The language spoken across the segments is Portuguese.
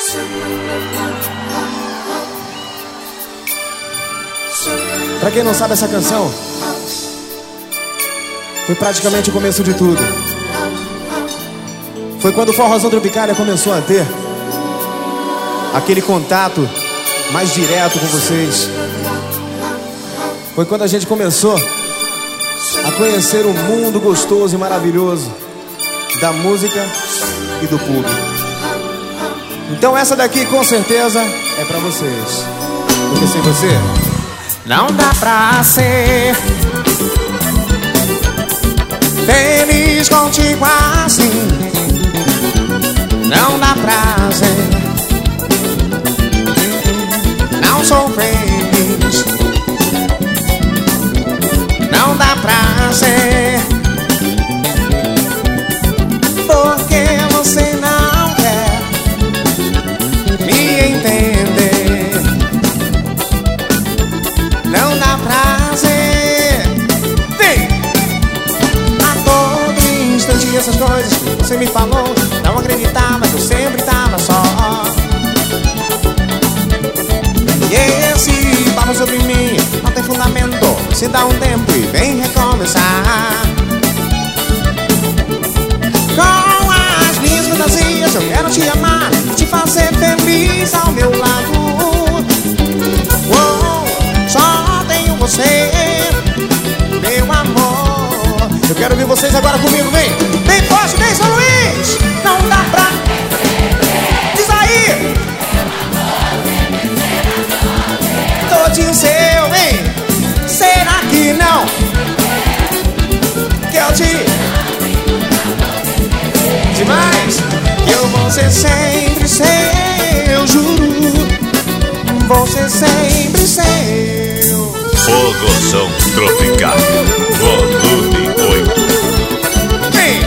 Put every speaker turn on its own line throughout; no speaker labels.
Pra quem não sabe, essa canção foi praticamente o começo de tudo. Foi quando o Forrozão Tropicália começou a ter aquele contato mais direto com vocês. Foi quando a gente começou a conhecer o mundo gostoso e maravilhoso da música e do público. Então essa daqui com certeza é pra vocês, porque sem você não dá pra ser feliz contigo assim. Não dá prazer, não sou feliz. Não dá prazer, porque você não quer me entender. Não dá prazer. Vem! A todo instante essas coisas que você me falou, não acreditava que eu sempre tava só. E esse papo sobre mim não tem fundamento. Se dá um tempo e vem recomeçar. Com as minhas fantasias eu quero te amar, te fazer feliz ao meu lado. Só tenho você, meu amor. Eu quero ver vocês agora comigo, vem! Vem forte, vem São Luís! Não dá pra... Diz aí! Todinho seu, vem! Será que não? Que eu te... Demais! Que eu vou ser sempre seu, juro. Vou ser sempre seu.
Forrozão Tropicália, volume 8.
Vem!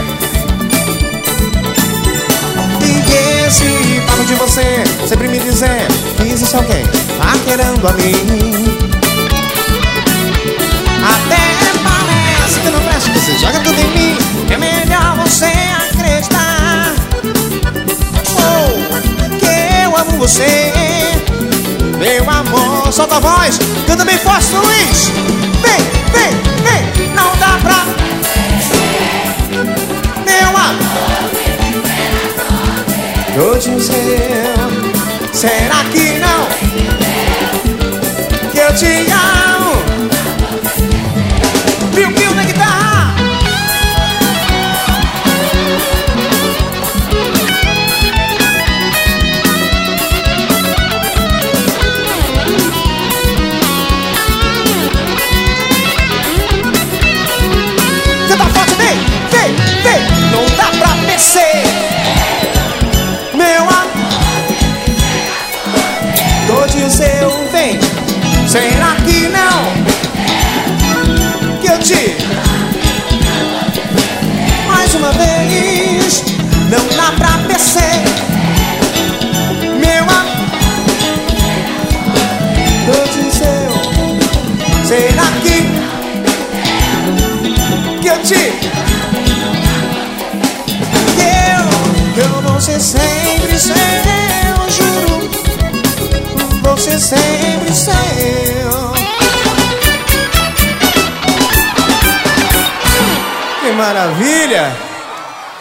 E esse papo de você sempre me dizer que existe alguém tá querendo a mim. Até parece que não presta, que você joga tudo em mim. É melhor você acreditar, que eu amo você, meu amor. Solta a voz, canta bem forte, Luiz. Vem, vem, vem. Não dá pra... Meu amor, todinho seu. Será que não? Que eu te amo. Piu-piu na guitarra. Canta forte, vem, vem, vem. Não dá pra vencer, meu amor. Todinho seu, vem. Será que não? Que eu te... Mais uma vez. Não dá pra vencer, meu amor. Todinho seu. Será que eu te... Eu vou ser sempre seu, juro. Vou ser sempre seu. Que maravilha!